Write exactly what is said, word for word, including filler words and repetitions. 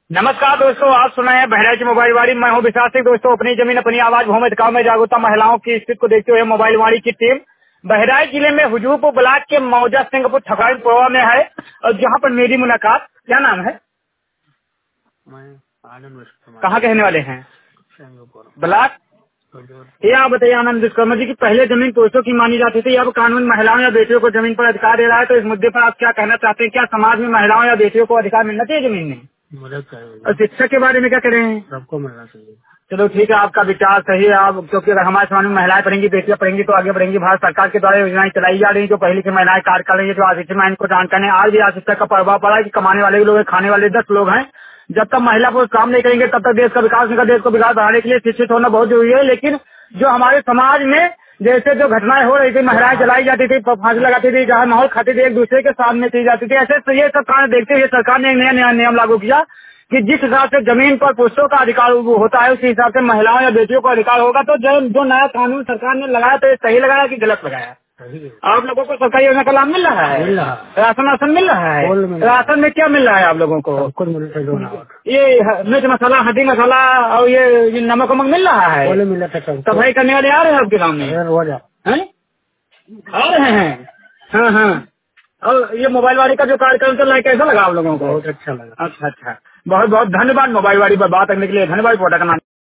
नमस्कार दोस्तों, आप सुना है बहराइच मोबाइल वाड़ी। मैं हूं विशाल सिंह। दोस्तों, अपनी जमीन अपनी आवाज भूमि गाँव में जागरूकता महिलाओं की स्थिति को देखते हुए मोबाइल वाड़ी की टीम बहराइच जिले में हुजूरपुर ब्लॉक के मौजा सिंहपुर ठकाईपुरवा में है, और जहां पर मेरी मुलाकात। क्या नाम है? मैं आनंद विश्वकर्मा कहाँ के रहने वाले हैं? Singapore block. ये आप बताइए आनंद विश्वकर्मा जी की पहले जमीन पुरुषों की मानी जाती थी, अब कानून महिलाओं या बेटियों को जमीन पर अधिकार दे रहा है। तो इस मुद्दे पर आप क्या कहना चाहते हैं? क्या समाज में महिलाओं या बेटियों को अधिकार मिलना चाहिए जमीन में? मदद और चाहिए, शिक्षा के बारे में क्या करें? सबको मिलना चाहिए। चलो ठीक है, आपका विचार सही है। आप क्योंकि अगर हमारे समाज में महिलाएं पढ़ेंगी, बेटियां पढ़ेंगी तो आगे बढ़ेंगी। भारत सरकार के द्वारा योजनाएं चलाई जा रही है जो पहली की महिलाएं कार्य कर रही है, जो आशिक्षा में इनको जानकारी है। आज भी आशिक्षा का प्रभाव पड़ा है कि कमाने वाले भी लोग हैं, खाने वाले दस लोग हैं। जब तक महिला पुरुष काम नहीं करेंगे तब तक देश का विकास नहीं होगा। देश को विकास बढ़ाने के लिए शिक्षित होना बहुत जरूरी है। लेकिन जो हमारे समाज में जैसे जो घटनाएं हो रही थी, महिलाएं जलाई जाती थी, फांसी लगाती थी, जहाँ माहौल खाती थी, एक दूसरे के सामने की जाती थी, ऐसे तो ये सब कारण देखते हुए सरकार ने एक नया नया नियम लागू किया कि जिस हिसाब से जमीन पर पुरुषों का अधिकार वो होता है, उसी हिसाब से महिलाओं या बेटियों का अधिकार होगा। तो जो जो नया कानून सरकार ने लगाया तो ये सही लगाया कि गलत लगाया? सही है। आप लोगों को सरकारी योजना का लाभ मिल रहा है? मिल रहा है। राशन राशन मिल रहा है? फूल मिल रहा है। राशन में क्या मिल रहा है आप लोगों को? सब कुछ मिलता है, जो ना हो। ये ह- मिर्च मसाला, हल्दी मसाला और ये, ये नमक वमक मिल रहा है? फूल मिला था सबको। सफाई करने वाले आ रहे हैं आपके गाँव में? अरे रोज आप। हैं? आ रहे हैं। हाँ हाँ। और ये मोबाइल वाली का जो कार्यक्रम चल रहा है कैसा लगा आप लोगों को? बहुत अच्छा लगा। अच्छा अच्छा, बहुत बहुत धन्यवाद मोबाइल वाली पर बात करने के लिए। धन्यवाद। प्रोडक्ट का नाम